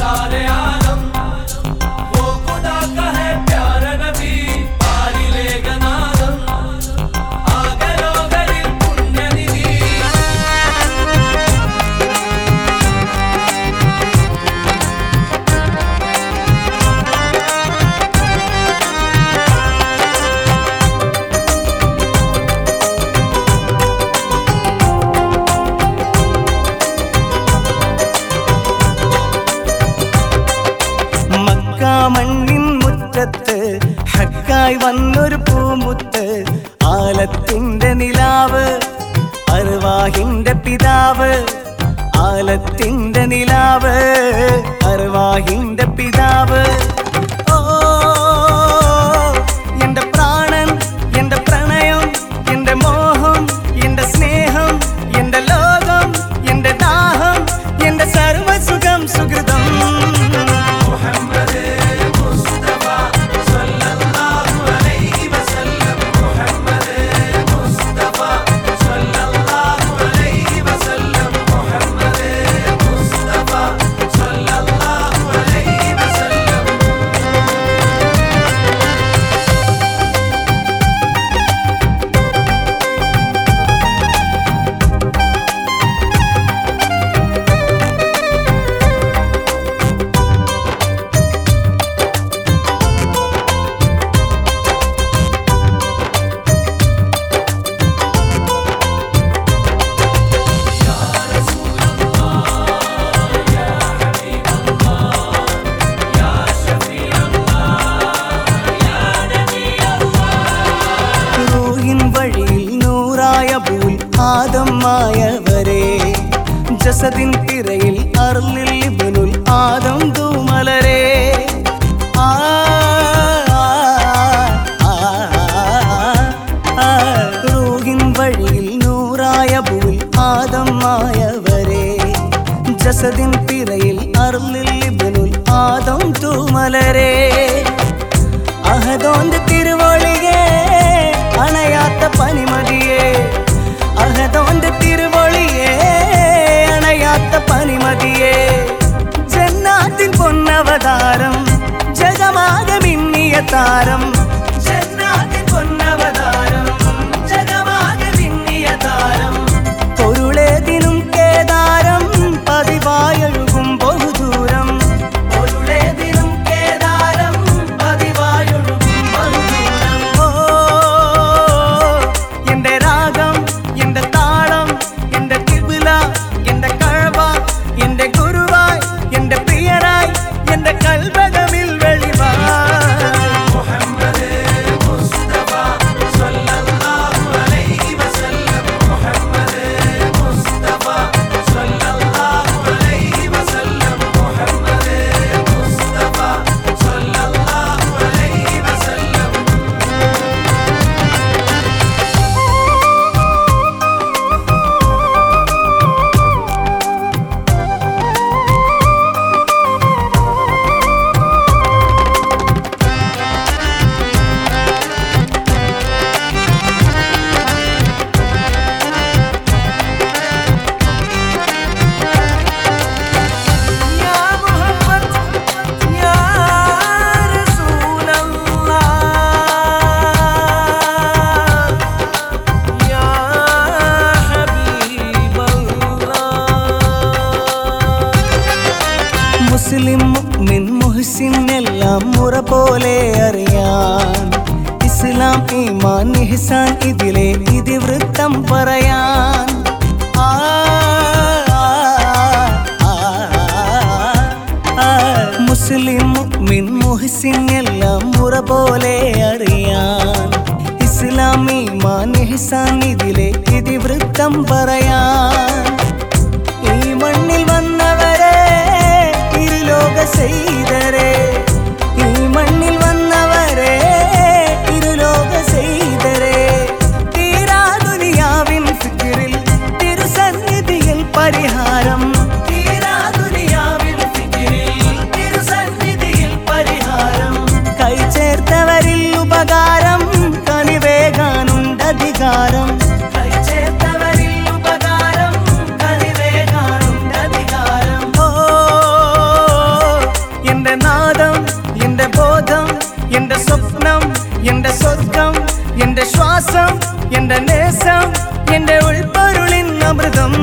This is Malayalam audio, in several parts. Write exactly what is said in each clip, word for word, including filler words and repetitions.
മണ്ണിൻ മുറ്റത്ത് ഹക്കായി വന്നൊരു പൂമുത്ത് ആലത്തിന്റെ നിലാവ് അർവാഹിന്റെ പിതാവ് ആലത്തിന്റെ നിലാവ് അർവാഹിന്റെ പിതാവ് ഓ എന്റെ പ്രാണൻ എന്റെ പ്രണയം എന്റെ മോഹം എന്റെ സ്നേഹം എന്റെ ലോകം എന്റെ ദാഹം എന്റെ സർവസുഖം സുഹൃതം ആദമായവരെ ജസദിൻ തിരയിൽ അർലിൽ ഇബ്നുൽ ആദം തൂമലരെ ആ റൂഹിൻ വഴിയിൽ നൂറായ ഭൂൽ ആദമായവരെ ജസദിൻ തിരയിൽ അർലിൽ ഇബ്നുൽ ആദം തൂമലരെ അഹദോന്റെ തിരുവൊളിയെ അണയാത്ത പനിമതിയെ അഹദോന്റെ തിരുവൊളിയെ അണയാത്ത പനിമതിയെ ജന്നാത്തിൻ പൊന്നവതാരം ജഗമാകെ മിന്നിയ താരം ജന്നാത്തിൻ പൊന്നവതാരം ജഗമാകെ മിന്നിയ താരം പൊരുളേതിനും കേദാരം പതിവായൊഴുകും ബഹുദൂരം പൊരുളേതിനും കേദാരം പതിവായൊഴുകും ബഹുദൂരം ഓ എന്റെ രാഗം എന്റെ താളം എന്റെ കിബില എന്റെ കഅബ എന്റെ ഗുരുവായ് എന്റെ പ്രിയനായി എന്റെ കൽബകമിൽ വെളിവായ് മുഹമ്മദ് മുസ്തഫ സ്വല്ലല്ലാഹു അലൈഹി വസല്ലം മുഹമ്മദ് മുസ്തഫ സ്വല്ലല്ലാഹു അലൈഹി വസല്ലം മുഹമ്മദ് മുസ്തഫ സ്വല്ലല്ലാഹു അലൈഹി വസല്ലം മുസ്ലിം മുഅ്മിൻ മുഹ്സിൻ എല്ലാം മുറ പോലെ അറിയാൻ ഇസ്ലാം ഈമാൻ ഇഹ്സാൻ ഇതിലെ ഇതിവൃത്തം പറയാൻ ആ മുസ്ലിം മുഅ്മിൻ മുഹ്സിൻ എല്ലാം മുറ പോലെ അറിയാൻ ഇസ്ലാം ഈമാൻ ഇഹ്സാൻ ഇതിലെ ഇതിവൃത്തം പറയാൻ ഈ മണ്ണിൽ വന്നവരെ ഇരുലോക സയ്യിദരെ ഈ മണ്ണിൽ വന്നവരെ ഇരുലോക സയ്യിദരെ തീരാ ദുനിയാവിൻ ഫിക്റിൽ തിരുസന്നിധിയിൽ പരിഹാരം തീരാ ദുനിയാവിൻ ഫിക്റിൽ തിരുസന്നിധിയിൽ പരിഹാരം കൈ ചേർത്തവരിൽ ഉപകാരം കനിവേകാനുണ്ട് അധികാരം കൈ ചേർത്തവരിൽ ഉപകാരം കനിവേകാനുണ്ട് അധികാരം ശ്വാസം എന്റെ നേസം എന്റെ ഉൾപ്പൊരുളിൻ അമൃതം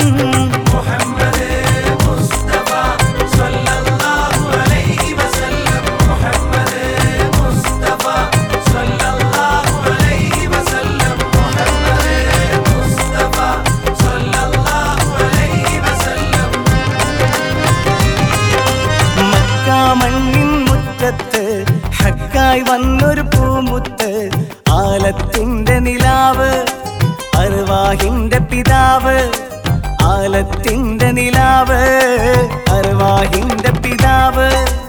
മണ്ണിൻ മുറ്റത്ത് ഹക്കായി വന്നൊരു പൂമുത്ത് ആലത്തിന്റെ നിലാവ് അർവാഹിന്റെ പിതാവ് ആലത്തിന്റെ നിലാവ് അർവാഹിന്റെ പിതാവ്